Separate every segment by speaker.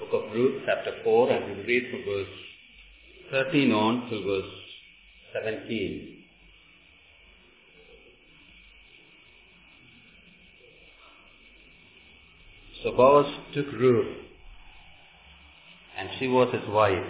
Speaker 1: book of Ruth, chapter 4, and we will read from verse 13 on till verse 17. So Boaz took Ruth, and she was his wife.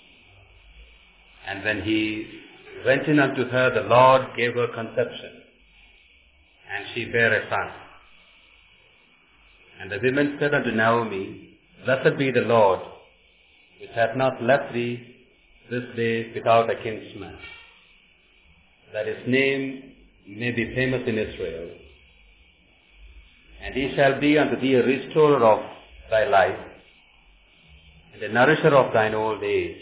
Speaker 1: And when he went in unto her, the Lord gave her conception, and she bare a son. And the women said unto Naomi, Blessed be the Lord, which hath not left thee this day without a kinsman, that his name may be famous in Israel. And he shall be unto thee a restorer of thy life, and a nourisher of thine old age.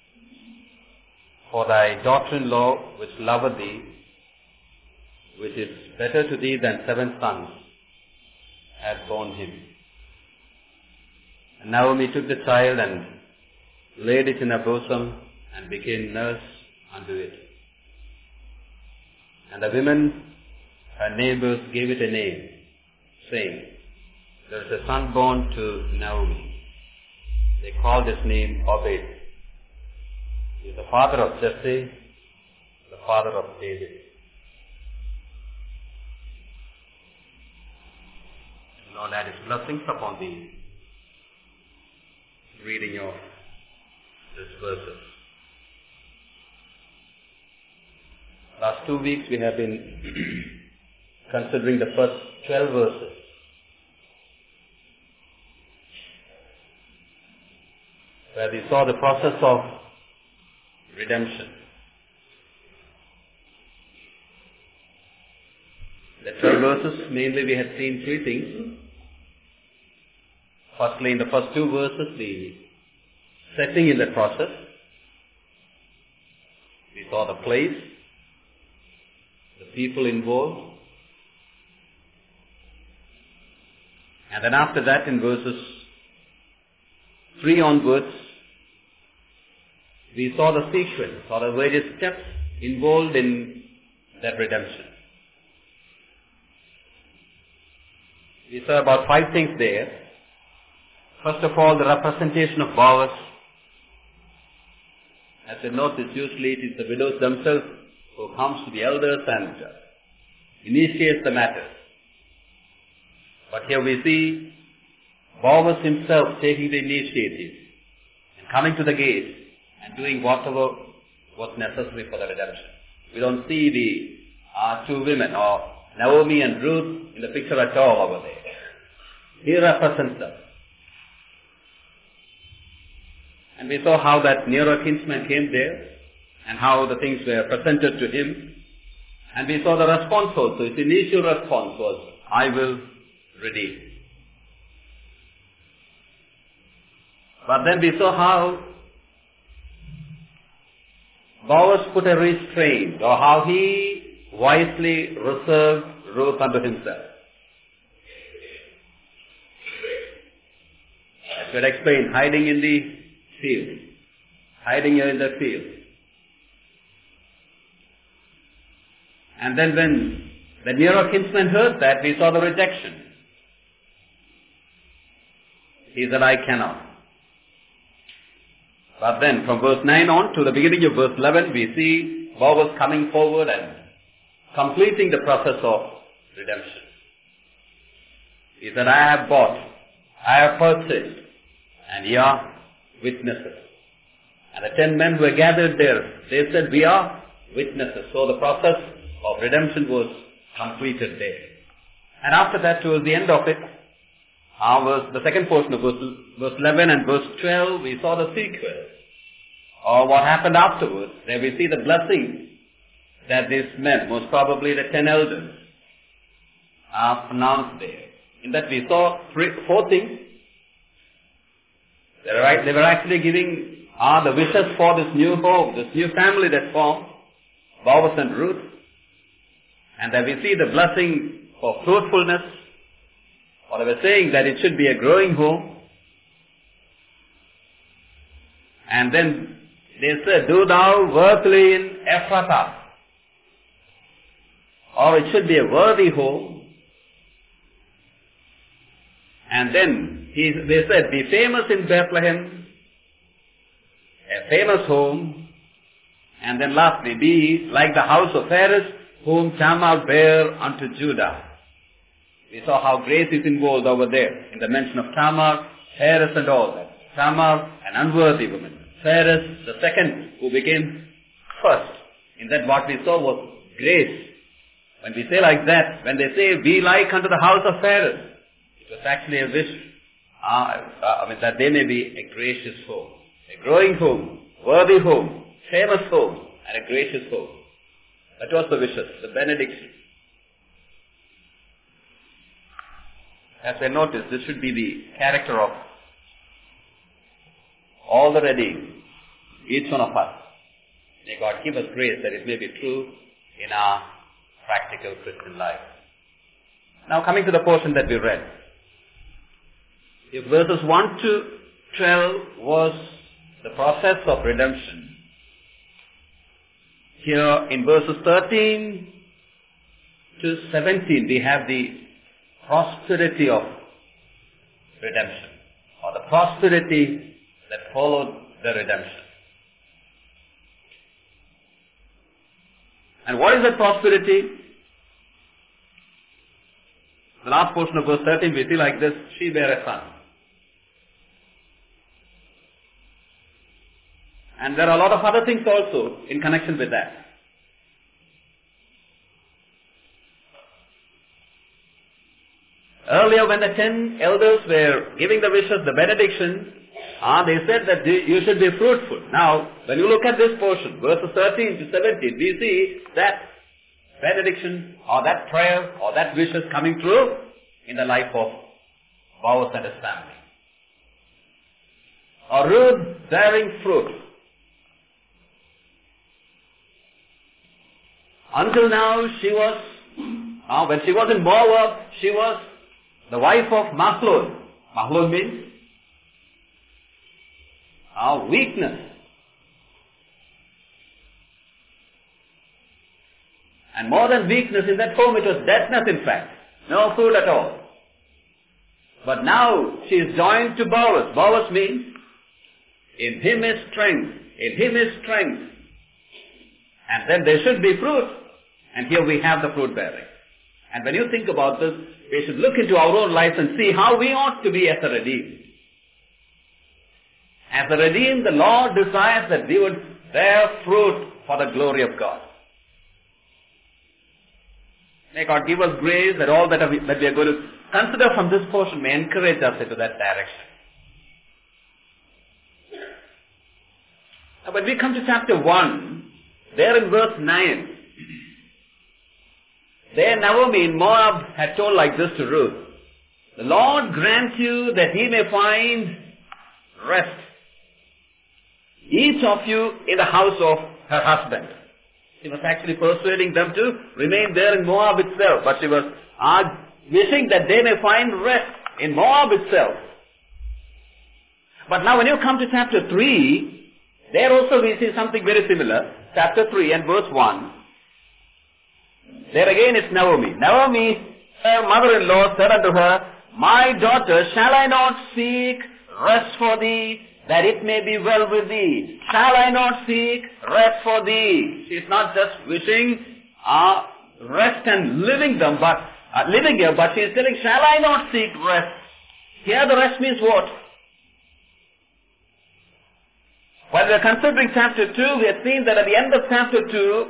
Speaker 1: For thy daughter-in-law, which loveth thee, which is better to thee than 7 sons, hath borne him. And Naomi took the child and laid it in her bosom, and became nurse unto it. And the women, her neighbors, gave it a name, saying, There is a son born to Naomi. They called his name Obed. He is the father of Jesse, the father of David. Lord, add his blessings upon the reading of this verses. Last 2 weeks we have been considering the first 12 verses. Where we saw the process of redemption. The 12 verses, mainly we had seen 3 things. Firstly, in the first 2 verses, the setting in the process. We saw the place, the people involved. And then after that, in verses 3 onwards, we saw the sequence, or the various steps involved in that redemption. We saw about 5 things there. First of all, the representation of Boaz. As you notice, usually it is the widows themselves who comes to the elders and initiates the matter. But here we see Boaz himself taking the initiative and coming to the gate and doing whatever was necessary for the redemption. We don't see the 2 women, or Naomi and Ruth, in the picture at all over there. He represents them. And we saw how that nearer kinsman came there, and how the things were presented to him. And we saw the response also. His initial response was, I will redeem. But then we saw how Boaz put a restraint, or how he wisely reserved Ruth unto himself. As we had explained, hiding in the field. Hiding here in the field. And then when the nearer kinsman heard that, we saw the rejection. He said, I cannot. But then from verse 9 on to the beginning of verse 11, we see Boaz coming forward and completing the process of redemption. He said, I have bought, I have purchased, and ye are witnesses. And the 10 men who were gathered there, they said, we are witnesses. So the process of redemption was completed there. And after that, towards the end of it, the second portion of verse 11 and verse 12, we saw the sequel, or what happened afterwards. There we see the blessing that these men, most probably the 10 elders, pronounced there. In that we saw 4 things. They were actually giving the wishes for this new home, this new family that formed, Boaz and Ruth. And then we see the blessing for fruitfulness, or they were saying that it should be a growing home. And then they said, do thou worthily in Ephrathah, or it should be a worthy home. And then They said, be famous in Bethlehem, a famous home, and then lastly, be like the house of Phares, whom Tamar bare unto Judah. We saw how grace is involved over there in the mention of Tamar, Phares and all that. Tamar, an unworthy woman. Phares, the second, who became first. In that what we saw was grace. When we say like that, when they say, be like unto the house of Phares, it was actually a wish, that they may be a gracious home, a growing home, worthy home, famous home, and a gracious home. That was the wishes, the benediction. As I noticed, this should be the character of all the redeemed, each one of us. May God give us grace that it may be true in our practical Christian life. Now coming to the portion that we read. If verses 1 to 12 was the process of redemption, here in verses 13 to 17 we have the prosperity of redemption, or the prosperity that followed the redemption. And what is that prosperity? The last portion of verse 13 we see like this, she bare a son. And there are a lot of other things also in connection with that. Earlier when the 10 elders were giving the wishes, the benediction, they said that you should be fruitful. Now, when you look at this portion, verses 13 to 17, we see that benediction or that prayer or that wishes coming true in the life of Boaz and his family. Or Ruth bearing fruit. Until now, she was, when she was in Moab, she was the wife of Mahlon. Mahlon means weakness. And more than weakness, in that home it was deadness in fact. No food at all. But now she is joined to Boaz. Boaz means, in him is strength. In him is strength. And then there should be fruit. And here we have the fruit bearing. And when you think about this, we should look into our own lives and see how we ought to be as a redeemed. As a redeemed, the Lord desires that we would bear fruit for the glory of God. May God give us grace that all that we are going to consider from this portion may encourage us into that direction. Now when we come to chapter 1, there in verse 9, there Naomi in Moab had told like this to Ruth, the Lord grant you that ye may find rest, each of you in the house of her husband. She was actually persuading them to remain there in Moab itself, but she was wishing that they may find rest in Moab itself. But now when you come to chapter 3, there also we see something very similar. Chapter 3 and verse 1. There again it's Naomi. Naomi, her mother-in-law, said unto her, my daughter, shall I not seek rest for thee, that it may be well with thee? Shall I not seek rest for thee? She is not just wishing rest and living here, but she is telling, shall I not seek rest? Here the rest means what? While we are considering chapter 2, we have seen that at the end of chapter 2,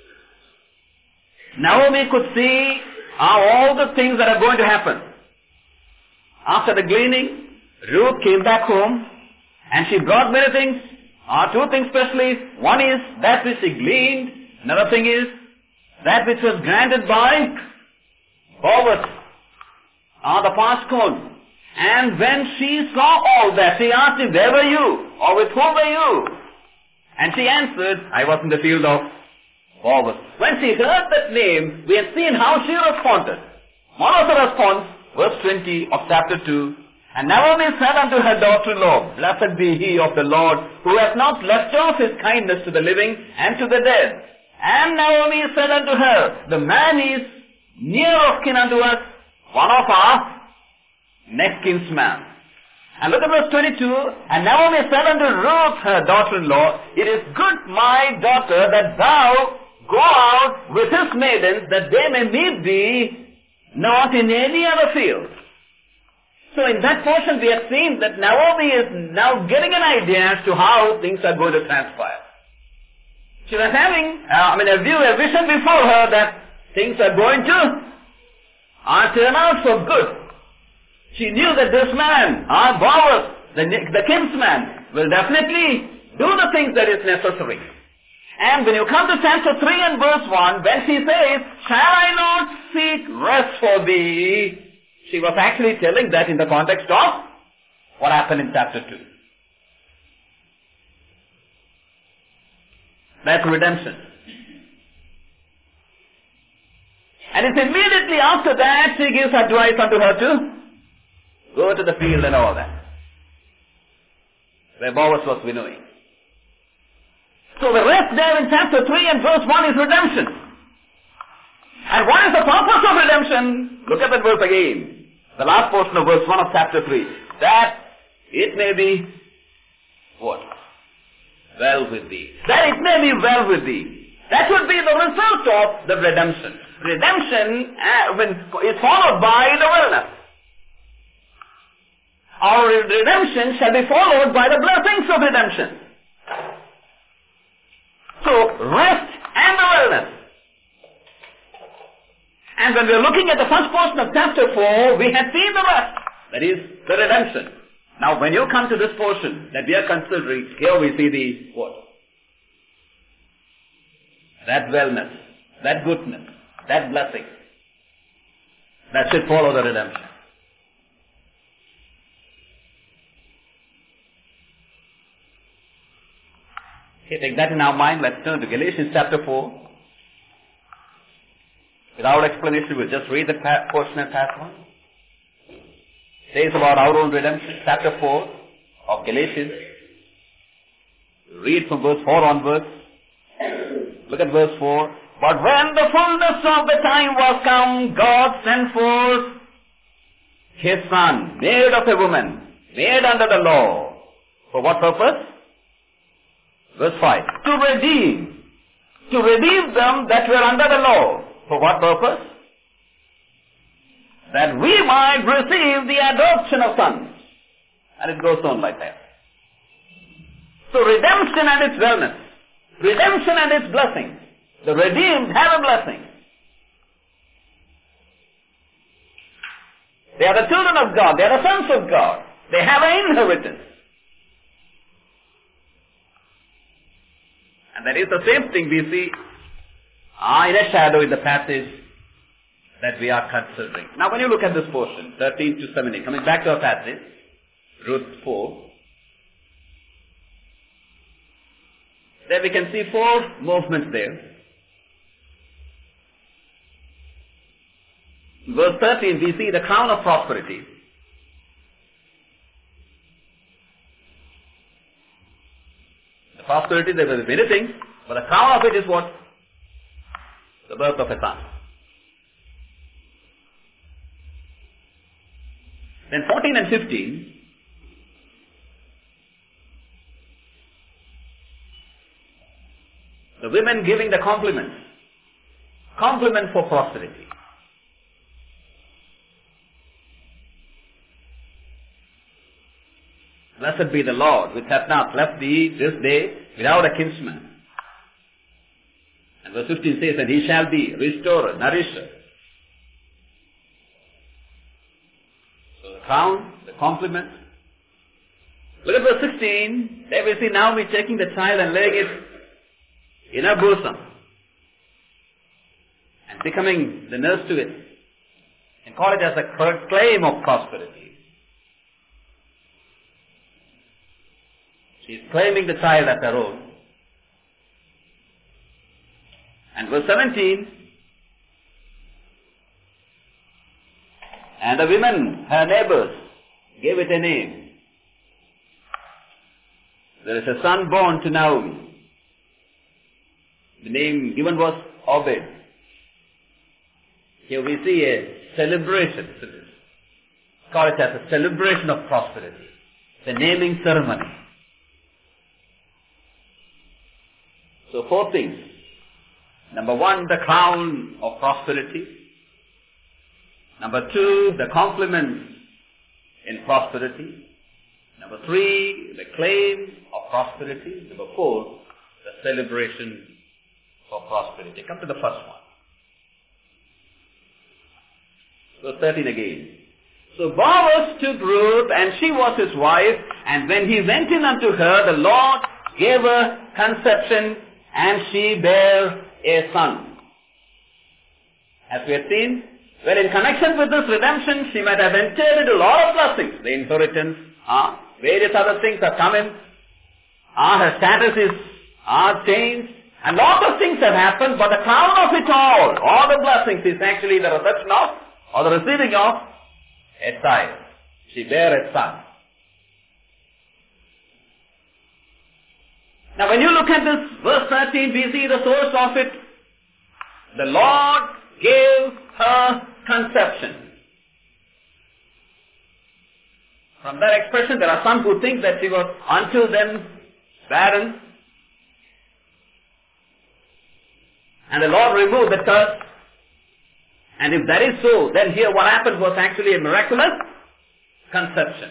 Speaker 1: Naomi could see all the things that are going to happen. After the gleaning, Ruth came back home and she brought many things. Two things especially. One is that which she gleaned. Another thing is that which was granted by Boaz, the past corn. And when she saw all that, she asked him, where were you? Or with whom were you? And she answered, I was in the field of Boaz. When she heard that name, we have seen how she responded. One of the response, verse 20 of chapter 2, and Naomi said unto her daughter-in-law, blessed be he of the Lord, who hath not left off his kindness to the living and to the dead. And Naomi said unto her, the man is near of kin unto us, one of our next kinsman. And look at verse 22. And Naomi said unto Ruth, her daughter-in-law, it is good, my daughter, that thou go out with his maidens, that they may meet thee, not in any other field. So in that portion we have seen that Naomi is now getting an idea as to how things are going to transpire. She was having, a vision before her that things are going to turn out for good. She knew that this man, Boaz, the kinsman, will definitely do the things that is necessary. And when you come to chapter 3 and verse 1, when she says, shall I not seek rest for thee? She was actually telling that in the context of what happened in chapter 2. That's redemption. And it's immediately after that she gives advice unto her to go to the field and all that, where Boaz was winnowing. So the rest there in chapter 3 and verse 1 is redemption. And what is the purpose of redemption? Look at that verse again. The last portion of verse 1 of chapter 3. That it may be what? Well with thee. That it may be well with thee. That would be the result of the redemption. Redemption is followed by the wellness. Our redemption shall be followed by the blessings of redemption. So, rest and the wellness. And when we are looking at the first portion of chapter 4, we have seen the rest. That is, the redemption. Now, when you come to this portion that we are considering, here we see the what? That wellness, that goodness, that blessing. That should follow the redemption. Okay, take that in our mind. Let's turn to Galatians chapter 4. Without explanation, we'll just read the portion and pass on. It says about our own redemption, chapter 4 of Galatians. Read from verse 4 onwards. Look at verse 4. But when the fullness of the time was come, God sent forth his Son, made of a woman, made under the law. For what purpose? Verse 5. To redeem them that were under the law. For what purpose? That we might receive the adoption of sons. And it goes on like that. So redemption and its wellness. Redemption and its blessing. The redeemed have a blessing. They are the children of God. They are the sons of God. They have an inheritance. And that is the same thing we see in a shadow in the passage that we are considering. Now when you look at this portion, 13 to 17, coming back to our passage, Ruth 4, there we can see 4 movements there. In verse 13, we see the crown of prosperity. The prosperity, there will be many things, but the crown of it is what? The birth of a son. Then 14 and 15, the women giving the compliment for prosperity. Blessed be the Lord, which hath not left thee this day without a kinsman. And verse 15 says, and he shall be restorer, nourisher. So the crown, the compliment. Look at verse 16. There we see Naomi taking the child and laying it in her bosom and becoming the nurse to it. And call it as a claim of prosperity. She is claiming the child as her own. And verse 17, and the women, her neighbors, gave it a name. There is a son born to Naomi. The name given was Obed. Here we see a celebration. Call it as a celebration of prosperity. The naming ceremony. So 4 things. Number 1, the crown of prosperity. Number 2, the compliments in prosperity. Number 3, the claim of prosperity. Number 4, the celebration for prosperity. Come to the first one. Verse 13 again. So Boaz took Ruth, and she was his wife, and when he went in unto her, the Lord gave her conception, and she bare a son. As we have seen, well, in connection with this redemption, she might have entered into a lot of blessings. The inheritance, various other things have come in. Her status is changed. And lots of things have happened, but the crown of it all the blessings, is actually the reception of, or the receiving of, a child. She bare a son. Now when you look at this verse 13, we see the source of it. The Lord gave her conception. From that expression, there are some who think that she was until then barren. And the Lord removed the curse. And if that is so, then here what happened was actually a miraculous conception.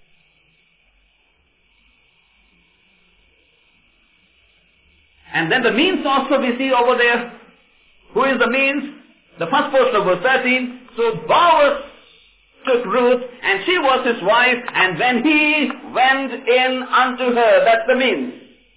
Speaker 1: And then the means also we see over there. Who is the means? The first portion of verse 13. So Boaz took Ruth, and she was his wife, and when he went in unto her, that's the means.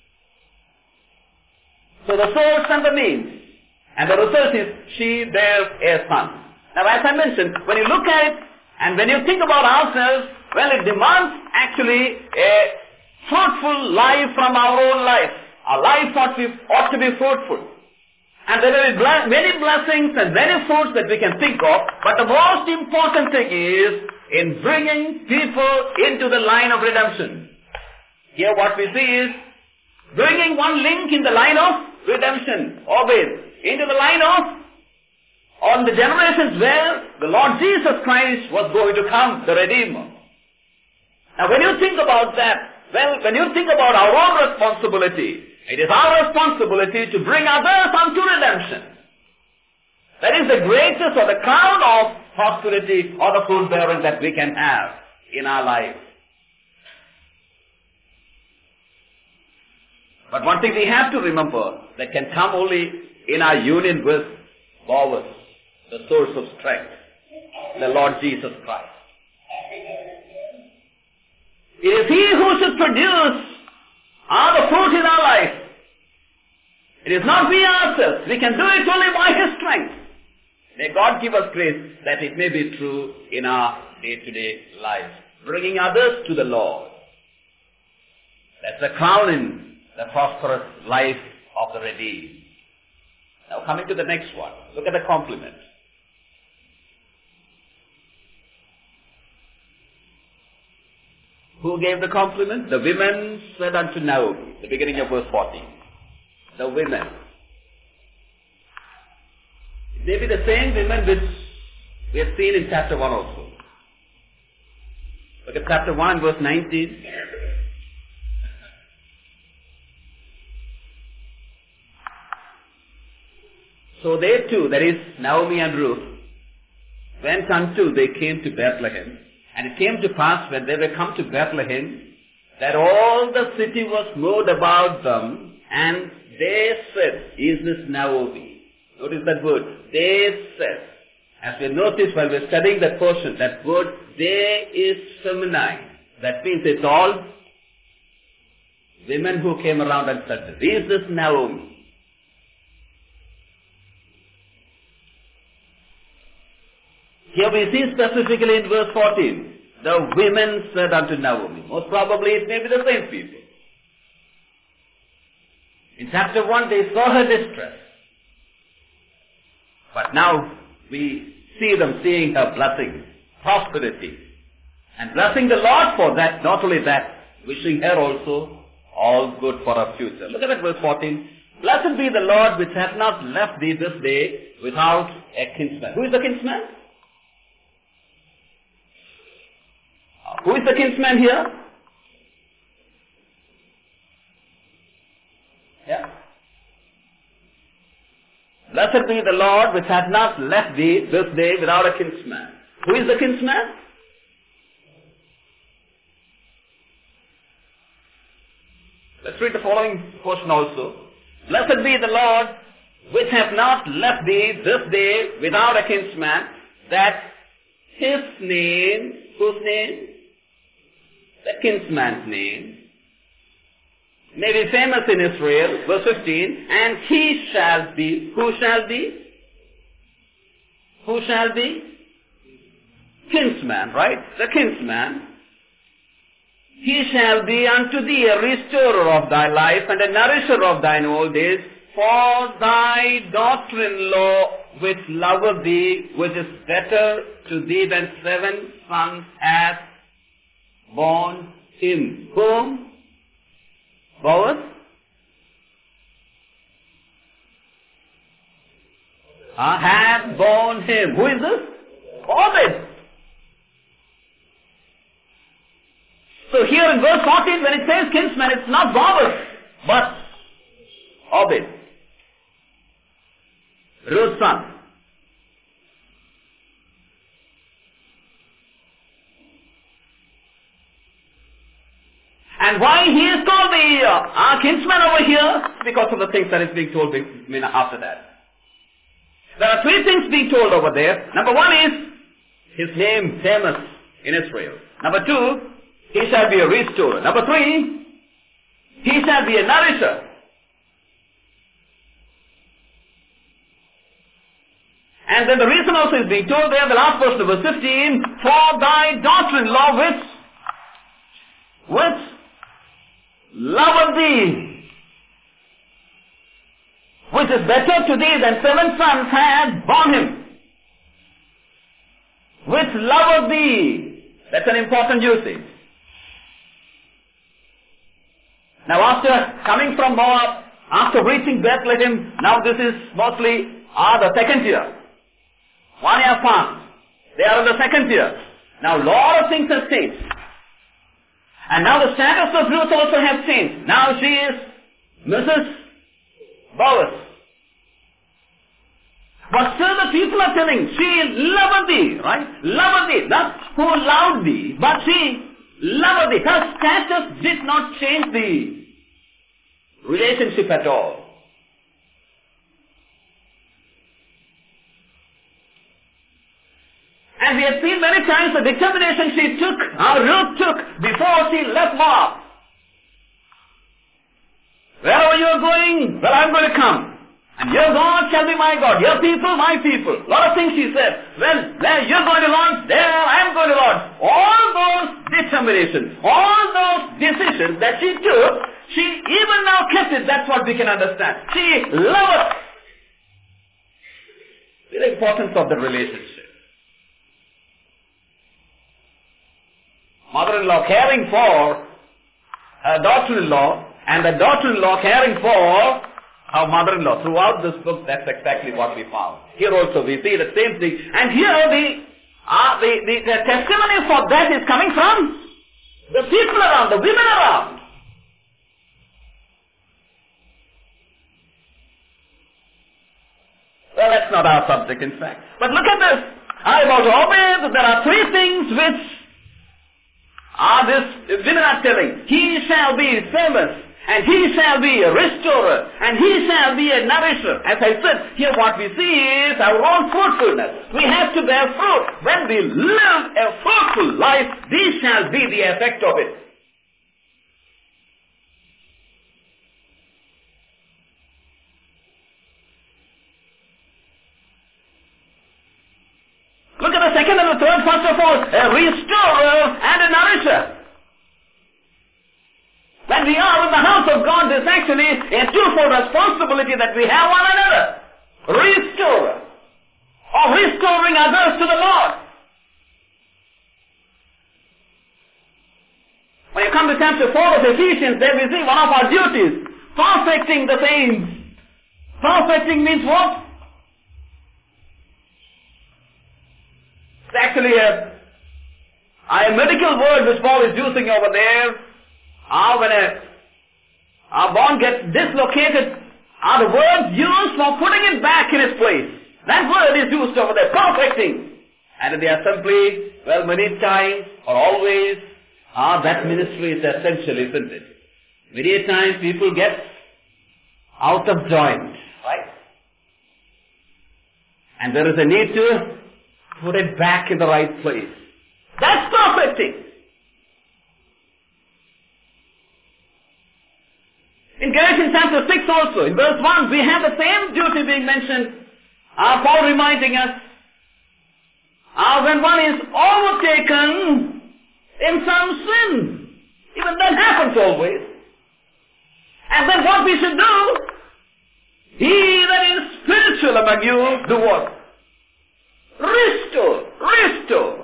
Speaker 1: So the source and the means. And the result is, she bare a son. Now as I mentioned, when you look at it, and when you think about ourselves, well, it demands actually a fruitful life from our own life. Our life ought to be fruitful. And there are many blessings and many fruits that we can think of, but the most important thing is in bringing people into the line of redemption. Here what we see is bringing one link in the line of redemption, always, into the line of, on the generations where the Lord Jesus Christ was going to come, the Redeemer. Now when you think about that, well, when you think about our own responsibility, it is our responsibility to bring others unto redemption. That is the greatest or the crown of prosperity or the fruit bearing that we can have in our life. But one thing we have to remember that can come only in our union with Boaz, the source of strength, the Lord Jesus Christ. It is He who should produce the fruit in our life. It is not we ourselves. We can do it only by His strength. May God give us grace that it may be true in our day-to-day life. Bringing others to the Lord. That's the crown in the prosperous life of the redeemed. Now coming to the next one. Look at the compliment. Who gave the compliment? The women said unto Naomi, the beginning of verse 14. The women. It may be the same women which we have seen in chapter 1 also. Look at chapter 1 verse 19. So they too, that is Naomi and Ruth, went unto, they came to Bethlehem. And it came to pass when they were come to Bethlehem, that all the city was moved about them, and they said, is this Naomi? Notice that word, they said. As we noticed while we are studying that portion, that word, they is feminine. That means it's all women who came around and said, is this Naomi? Here we see specifically in verse 14, the women said unto Naomi. Most probably it may be the same people. In chapter 1 they saw her distress. But now we see them seeing her blessing, prosperity. And blessing the Lord for that, not only that, wishing her also all good for her future. Look at that verse 14. Blessed be the Lord which hath not left thee this day without a kinsman. Who is the kinsman? Who is the kinsman here? Yeah. Blessed be the Lord which hath not left thee this day without a kinsman. Who is the kinsman? Let's read the following portion also. Blessed be the Lord which hath not left thee this day without a kinsman, that his name, whose name? The kinsman's name, may be famous in Israel. Verse 15, and he shall be, who shall be? Who shall be? Kinsman, right? The kinsman. He shall be unto thee a restorer of thy life and a nourisher of thine old days, for thy daughter-in-law which loveth thee, which is better to thee than 7 sons, hath born him. Whom? Boaz? Hath born him. Who is this? Obed. So here in verse 14 when it says kinsman, it's not Boaz, but Obed, Ruth's son. And why he is called the kinsman over here? Because of the things that is being told after that. There are 3 things being told over there. Number 1 is his name famous in Israel. Number 2, he shall be a restorer. Number 3, he shall be a nourisher. And then the reason also is being told there, the last verse of verse 15, for thy daughter-in-law which loveth thee, which is better to thee than 7 sons, had borne him. Which loveth thee. That's an important usage. Now after coming from Moab, after reaching Bethlehem, now this is mostly the 2nd year. 1 year passed. They are in the 2nd year. Now a lot of things have changed. And now the status of Ruth also has changed. Now she is Mrs. Boaz. But still the people are telling, she loveth thee, right? Loveth thee. Not who loved thee, but she loveth thee. Her status did not change the relationship at all. And we have seen many times the determination she took, Ruth took, before she left Moab. Wherever you are going, well, I am going to come. And your God shall be my God, your people, my people. A lot of things she said. Well, there you are going to launch, there I am going to launch. All those determinations, all those decisions that she took, she even now kept it. That's what we can understand. She loved the importance of the relationship. Mother-in-law caring for her daughter-in-law, and the daughter-in-law caring for her mother-in-law. Throughout this book, that's exactly what we found. Here also we see the same thing. And here the testimony for that is coming from the people around, the women around. Well, that's not our subject, in fact. But look at this. About Obed, there are 3 things which this women are telling. He shall be famous, and he shall be a restorer, and he shall be a nourisher. As I said, here what we see is our own fruitfulness. We have to bear fruit. When we live a fruitful life, this shall be the effect of it. Look at the 2nd and the 3rd, first of all, a restorer and a nourisher. When we are in the house of God, there's actually a twofold responsibility that we have one another. Restorer, or restoring others to the Lord. When you come to chapter 4 of Ephesians, there we see one of our duties, perfecting the saints. Perfecting means what? It's actually a medical word which Paul is using over there. When Our bond gets dislocated, are the words used for putting it back in its place. That word is used over there, perfecting. And in the assembly, well, many times or always, that ministry is essential, isn't it? Many times people get out of joint, right? And there is a need to put it back in the right place. That's perfecting. In Galatians chapter 6 also, in verse 1, we have the same duty being mentioned. Paul reminding us, when one is overtaken in some sin, even that happens always. And then what we should do, he that is spiritual among you, do what? Restore.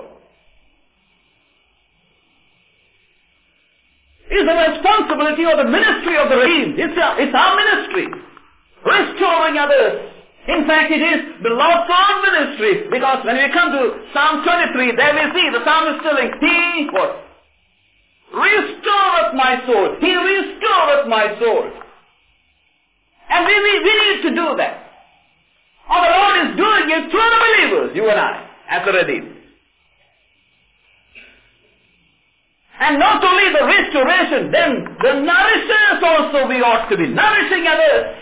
Speaker 1: It's the responsibility of the ministry of the redeemed. It's our ministry. Restoring others. In fact, it is the Lord's own ministry. Because when we come to Psalm 23, there we see the psalmist telling, He what? Restoreth my soul. He restoreth my soul. And we need to do that. Or the Lord is doing it through the believers, you and I, as the redeemed. And not only the restoration, then the nourishers also we ought to be nourishing others.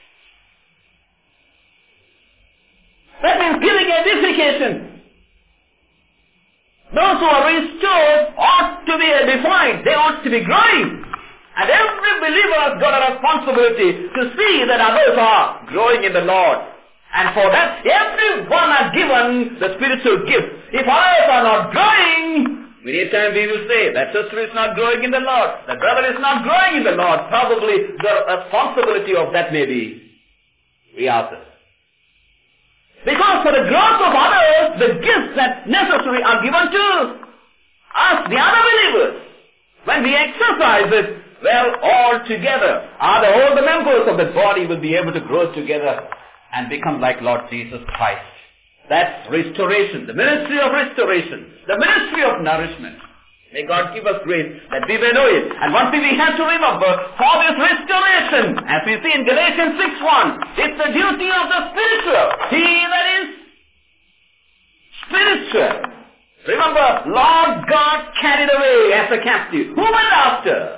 Speaker 1: That means giving edification. Those who are restored ought to be edified. They ought to be growing. And every believer has got a responsibility to see that others are growing in the Lord. And for that, everyone are given the spiritual gift. If others are not growing, many times we will say, that sister is not growing in the Lord. That brother is not growing in the Lord. Probably the responsibility of that may be ours. Because for the growth of others, the gifts that necessary are given to us, the other believers. When we exercise it, well, all together, all the members of the body will be able to grow together and become like Lord Jesus Christ. That's restoration, the ministry of restoration, the ministry of nourishment. May God give us grace that we may know it. And one thing we have to remember, for this restoration, as we see in Galatians 6:1, it's the duty of the spiritual. He that is spiritual. Remember, Lord God carried away as a captive. Who went after?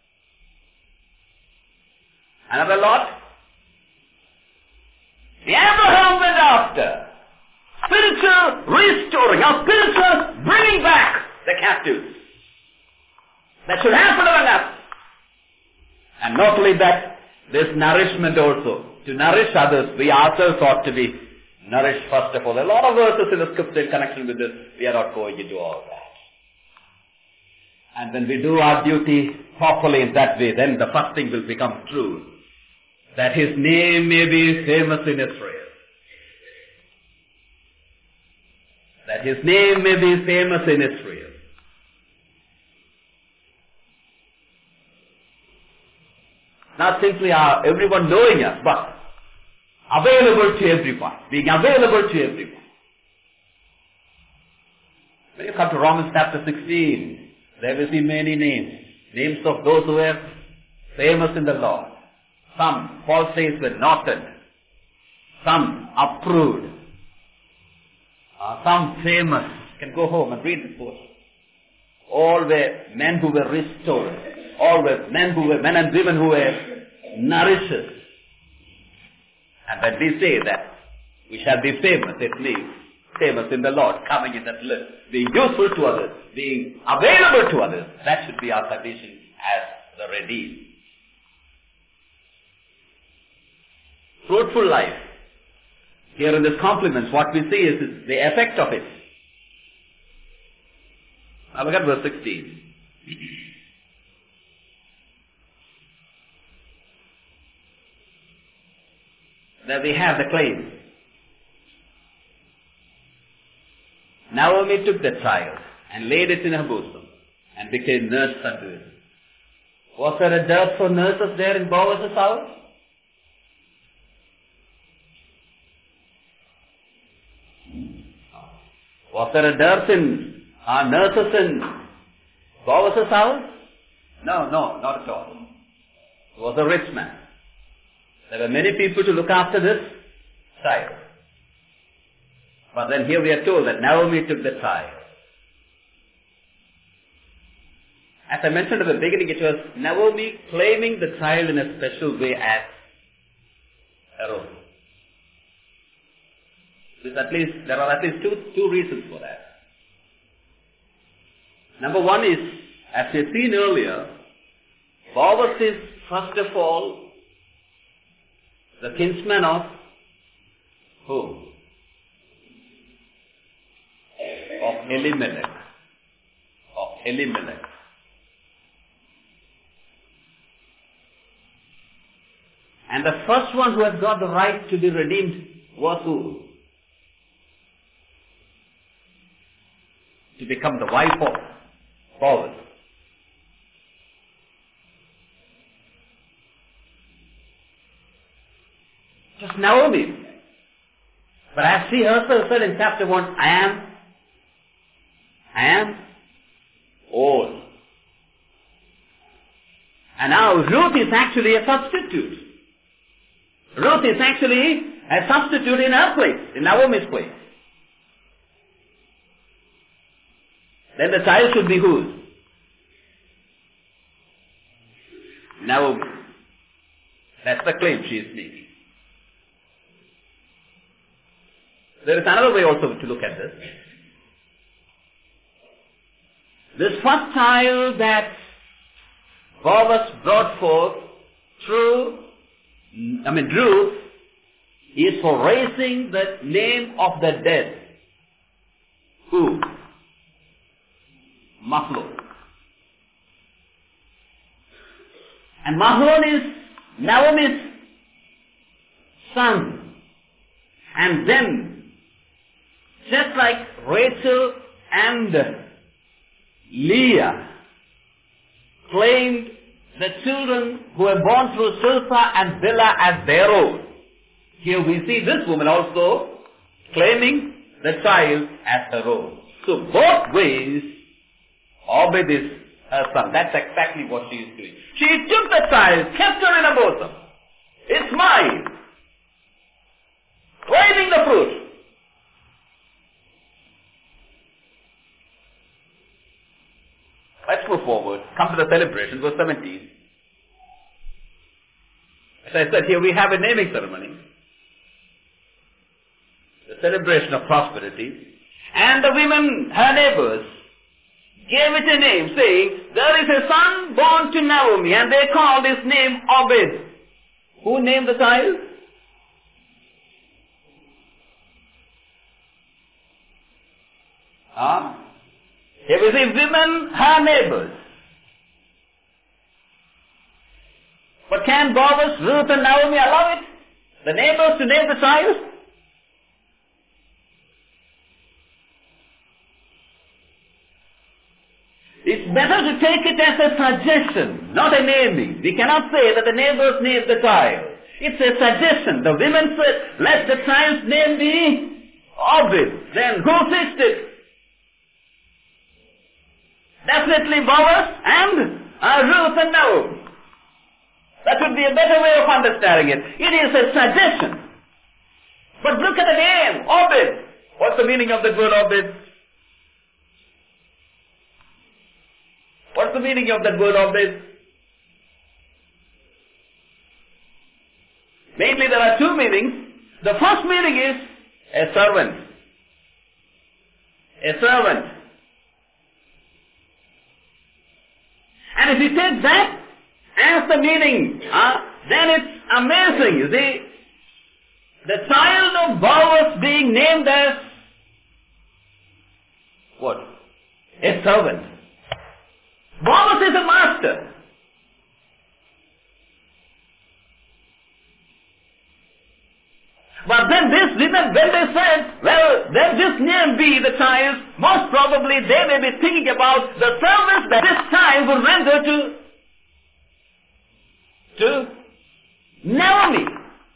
Speaker 1: Another Lord? Abraham went after. Spiritual restoring, or spiritual bringing back the captives. That should happen among us. And not only that, this nourishment also. To nourish others, we ourselves ought to be nourished first of all. There are a lot of verses in the scripture in connection with this. We are not going into all that. And when we do our duty properly in that way, then the first thing will become true. That His name may be famous in Israel. That His name may be famous in Israel. Not simply everyone knowing us, but available to everyone. Being available to everyone. When you come to Romans chapter 16, there will be many names. Names of those who were famous in the Lord. Some, Paul says, were noted. Some approved. Some famous. You can go home and read the post. All were men who were restored. All were men and women who were nourishers. And when we say that we shall be famous, it means famous in the Lord, coming in that list, being useful to others, being available to others. That should be our condition as the redeemed. Fruitful life. Here in this compliments, what we see is the effect of it. Now look at verse 16. There we have the claim. Naomi took the child and laid it in her bosom and became nurse unto it. Was there a dearth for nurses there in Boaz's house? Was there a dearth in nurses in Boaz's house? No, not at all. He was a rich man. There were many people to look after this child. But then here we are told that Naomi took the child. As I mentioned at the beginning, it was Naomi claiming the child in a special way as her own. There are at least two reasons for that. Number one is, as we have seen earlier, Boaz is first of all the kinsman of who? Of Elimelech. Of Elimelech. And the first one who has got the right to be redeemed was who? To become the wife of Boaz. Just Naomi. But as she herself said in chapter 1, I am old. And now Ruth is actually a substitute. Ruth is actually a substitute in her place, in Naomi's place. Then the child should be whose? Naomi. That's the claim she is making. There is another way also to look at this. This first child that Boaz brought forth through Ruth is for raising the name of the dead. Who? Mahlon. And Mahlon is Naomi's son. And then, just like Rachel and Leah claimed the children who were born through Zilpah and Bilhah as their own, here we see this woman also claiming the child as her own. So both ways, Obed is her son. That's exactly what she is doing. She took the child, kept her in her bosom. It's mine. Claiming the fruit. Let's move forward. Come to the celebration, verse 17. As I said, here we have a naming ceremony. The celebration of prosperity. And the women, her neighbors, gave it a name, saying, there is a son born to Naomi, and they called his name Obed. Who named the child? Here we see women, her neighbors. But can Boaz, Ruth and Naomi allow it? The neighbors to name the child? It's better to take it as a suggestion, not a naming. We cannot say that the neighbors named the child. It's a suggestion. The women said, let the child's name be Obed. Then who fixed it? Definitely Boaz and Ruth and Naomi. That would be a better way of understanding it. It is a suggestion. But look at the name, Obed. What's the meaning of the word Obed? What's the meaning of that word Obed? Mainly there are two meanings. The first meaning is a servant. A servant. And if you take that as the meaning, then it's amazing. You see, the child of Boaz being named as what? A servant. Boaz is a master. But then this women, when they said, well, let this name be the child, most probably they may be thinking about the service that this child will render to Naomi.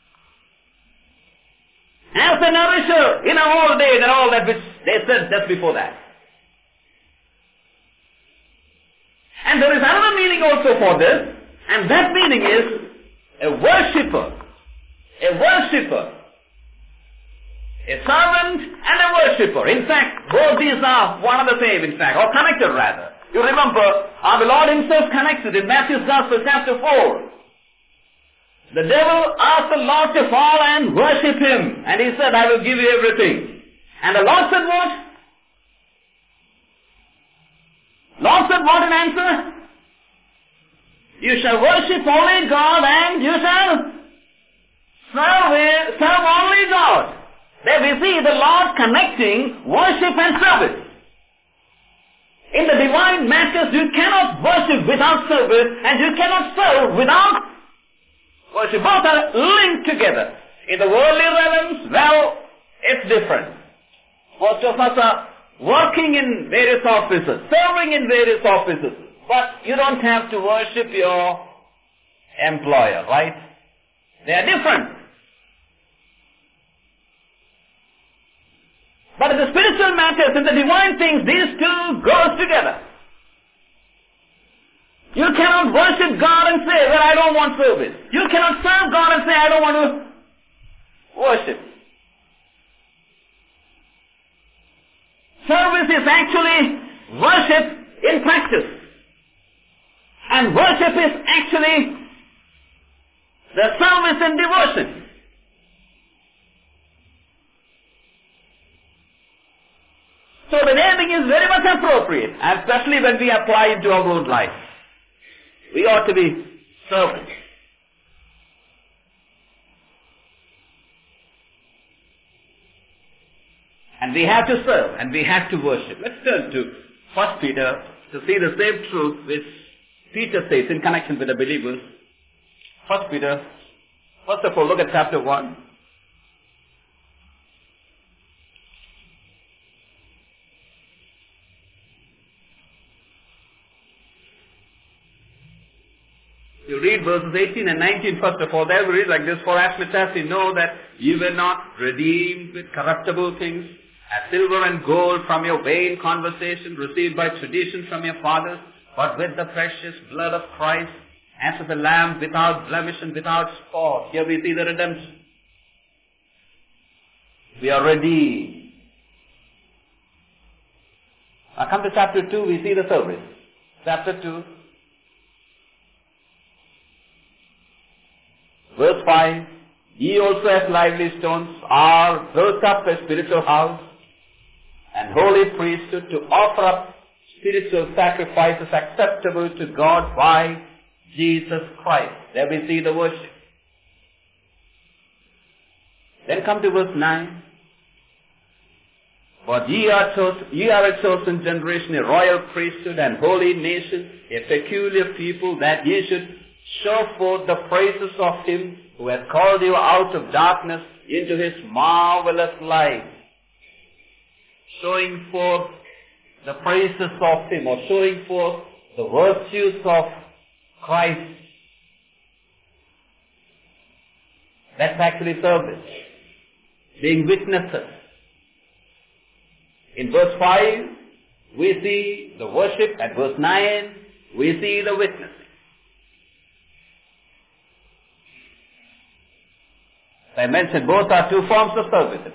Speaker 1: As a nourisher in her old age and all that which they said just before that. And there is another meaning also for this. And that meaning is a worshipper. A worshipper. A servant and a worshipper. In fact, both these are one and the same, in fact, or connected rather. You remember, the Lord himself connected in Matthew's Gospel chapter 4. The devil asked the Lord to fall and worship him. And he said, I will give you everything. And the Lord said what? Lord said what in answer? You shall worship only God and you shall serve only God. There we see the Lord connecting worship and service. In the divine matters, you cannot worship without service and you cannot serve without worship. Both are linked together. In the worldly realms, well, it's different. Most of us are working in various offices, serving in various offices, but you don't have to worship your employer, right? They are different. But in the spiritual matters, in the divine things, these two goes together. You cannot worship God and say, well, I don't want service. You cannot serve God and say, I don't want to worship. Service is actually worship in practice. And worship is actually the service in devotion. So the naming is very much appropriate, and especially when we apply it to our own life. We ought to be servants. And we have to serve, and we have to worship. Let's turn to 1 Peter to see the same truth which Peter says in connection with the believers. 1 Peter, first of all, look at chapter 1. You read verses 18 and 19 first of all. There we read like this, for as much as you know that you were not redeemed with corruptible things, as silver and gold from your vain conversation received by tradition from your fathers, but with the precious blood of Christ, as of a lamb without blemish and without spot. Here we see the redemption. We are redeemed. Now come to chapter 2, we see the service. Chapter 2. Verse 5, ye also as lively stones are built up a spiritual house and holy priesthood to offer up spiritual sacrifices acceptable to God by Jesus Christ. There we see the worship. Then come to verse 9. But ye are a chosen generation, a royal priesthood and holy nation, a peculiar people, that ye should show forth the praises of him who has called you out of darkness into his marvelous light. Showing forth the praises of him, or showing forth the virtues of Christ. That's actually service. Being witnesses. In verse 5, we see the worship. At verse 9, we see the witnessing. I mentioned both are two forms of service.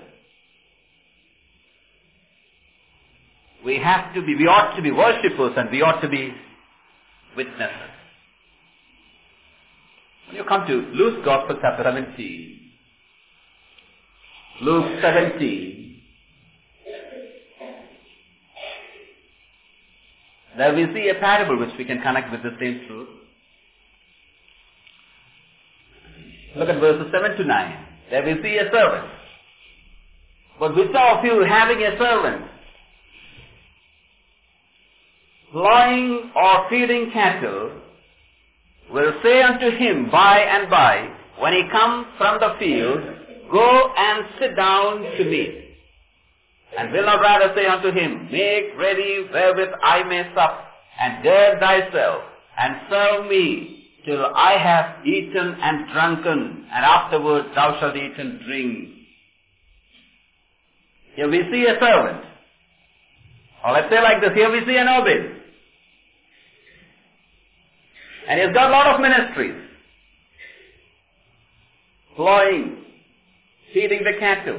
Speaker 1: We ought to be worshippers and we ought to be witnesses. When you come to Luke's Gospel chapter 17, Luke 17, there we see a parable which we can connect with the same truth. Look at verses 7 to 9. There we see a servant. But which of you having a servant, plowing or feeding cattle, will say unto him by and by, when he comes from the field, go and sit down to meat? And will not rather say unto him, make ready wherewith I may sup, and gird thyself, and serve me, till I have eaten and drunken, and afterwards thou shalt eat and drink. Here we see a servant. Or let's say like this, here we see an Obed. And he has got a lot of ministries. Plowing, feeding the cattle.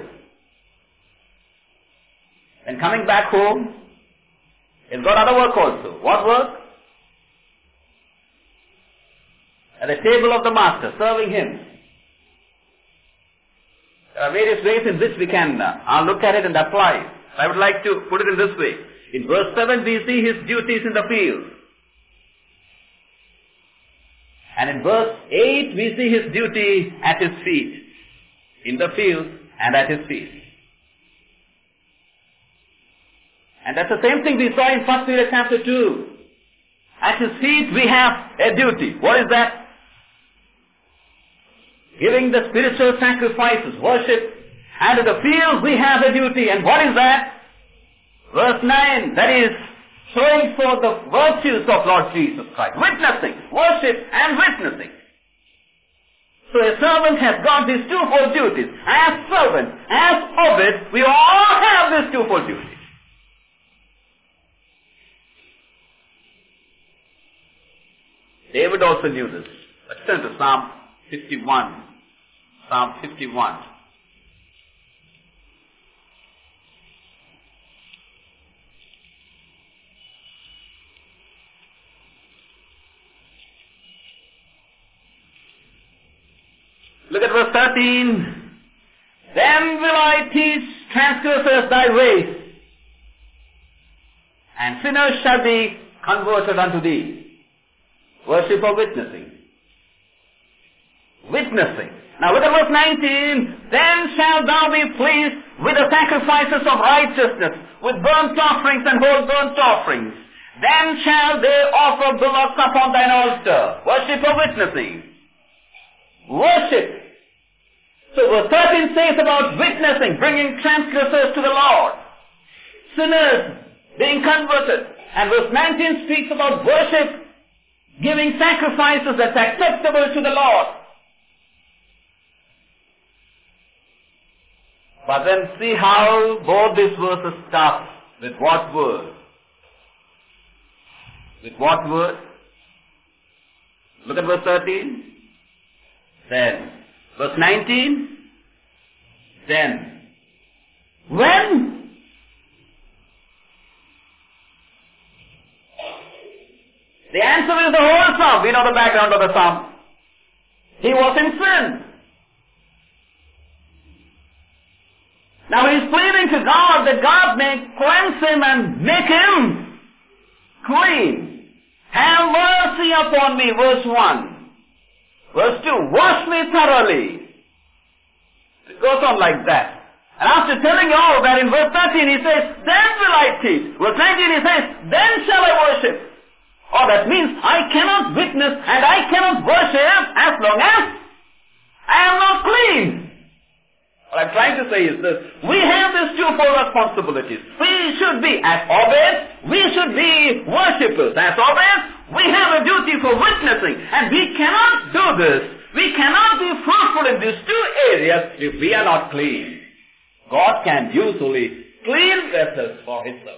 Speaker 1: And coming back home, he's got other work also. What work? At the table of the master, serving him. There are various ways in which we can look at it and apply it. I would like to put it in this way. In verse 7 we see his duties in the field. And in verse 8 we see his duty at his feet. In the field and at his feet. And that's the same thing we saw in 1 Peter chapter 2. At his feet we have a duty. What is that? Giving the spiritual sacrifices, worship. And in the field we have a duty. And what is that? Verse 9, that is showing forth the virtues of Lord Jesus Christ. Witnessing, worship and witnessing. So a servant has got these twofold duties. As servant, as Obed, we all have these twofold duties. David also knew this. Let's turn to Psalm 51. Psalm 51. Look at verse 13. Then will I teach transgressors thy ways, and sinners shall be converted unto thee. Worship or witnessing? Witnessing. Now look at verse 19. Then shalt thou be pleased with the sacrifices of righteousness, with burnt offerings and whole burnt offerings. Then shall they offer bullocks upon thine altar. Worship or witnessing? Worship. So verse 13 says about witnessing, bringing transgressors to the Lord. Sinners being converted. And verse 19 speaks about worship, giving sacrifices that's acceptable to the Lord. But then see how both these verses start. With what word? With what word? Look at verse 13. Then. Verse 19. Then. When? The answer is the whole psalm. We know the background of the psalm. He was in sin. Now he is pleading to God that God may cleanse him and make him clean. Have mercy upon me, verse 1. Verse 2, wash me thoroughly. It goes on like that. And after telling you all that, in verse 13 he says, then will I teach. Verse 19 he says, then shall I worship. Oh, that means I cannot witness and I cannot worship as long as I am not clean. What I'm trying to say is this. We have these twofold responsibilities. We should be as Obed, we should be worshippers. As Obed, we have a duty for witnessing. And we cannot do this. We cannot be fruitful in these two areas if we are not clean. God can use only clean vessels for His service.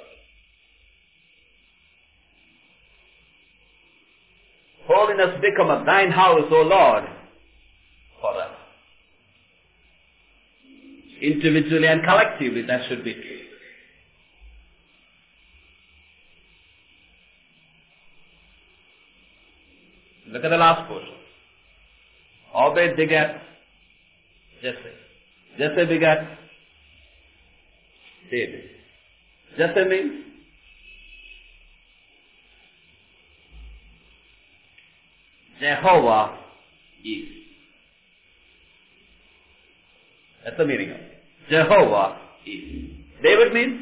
Speaker 1: Holiness becometh thine house, O Lord, forever. Individually and collectively, that should be true. Look at the last portion. Obed begat Jesse. Jesse begat David. Jesse means Jehovah is. That's the meaning of it. Jehovah is. David means?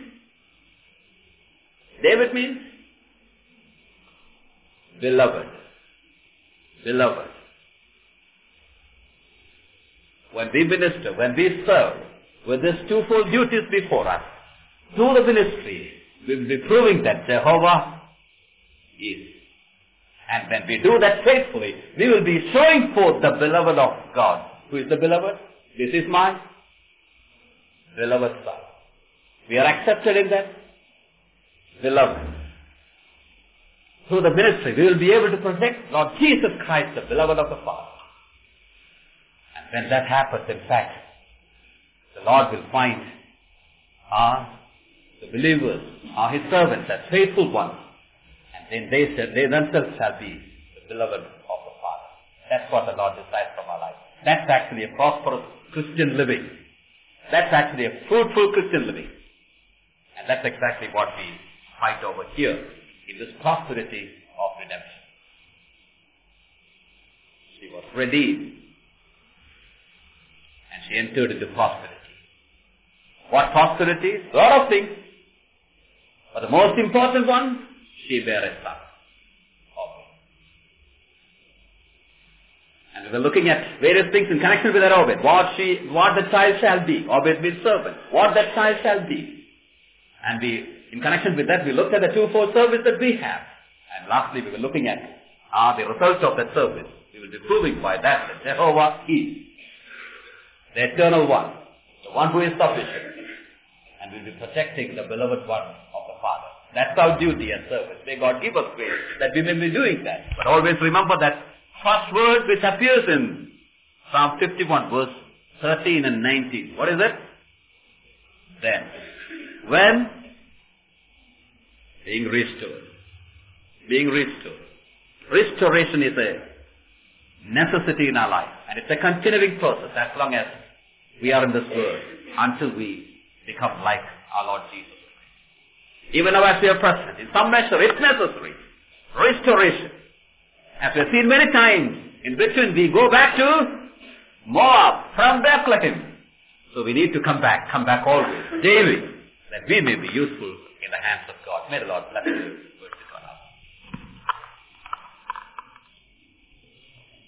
Speaker 1: David means? Beloved. Beloved. When we minister, when we serve, with these twofold duties before us, through the ministry, we will be proving that Jehovah is. And when we do that faithfully, we will be showing forth the beloved of God. Who is the beloved? This is my beloved Son. We are accepted in that. Beloved. through the ministry, we will be able to protect Lord Jesus Christ, the beloved of the Father. And when that happens, in fact, the Lord will find the believers, His servants, as faithful ones. And then they themselves shall be the beloved of the Father. That's what the Lord desires from our life. That's actually a prosperous Christian living. That's actually a fruitful Christian living. And that's exactly what we fight over here in this prosperity of redemption. She was redeemed and she entered into prosperity. What prosperity? A lot of things. But the most important one, she bare a son. And we were looking at various things in connection with her Obed. What the child shall be. Obed means servant. What that child shall be. And in connection with that, we looked at the twofold service that we have. And lastly, we were looking at the results of that service. We will be proving by that Jehovah is the eternal one, the one who is sufficient. And we will be protecting the beloved one of the Father. That's our duty and service. May God give us grace that we may be doing that. But always remember that first word which appears in Psalm 51 verse 13 and 19. What is it? Then. When? Being restored. Being restored. Restoration is a necessity in our life. And it's a continuing process as long as we are in this world until we become like our Lord Jesus Christ. Even now as we are present, in some measure it's necessary. Restoration. As we have seen many times, in between we go back to Moab from Bethlehem. So we need to come back always, daily, that we may be useful in the hands of God. May the Lord bless you.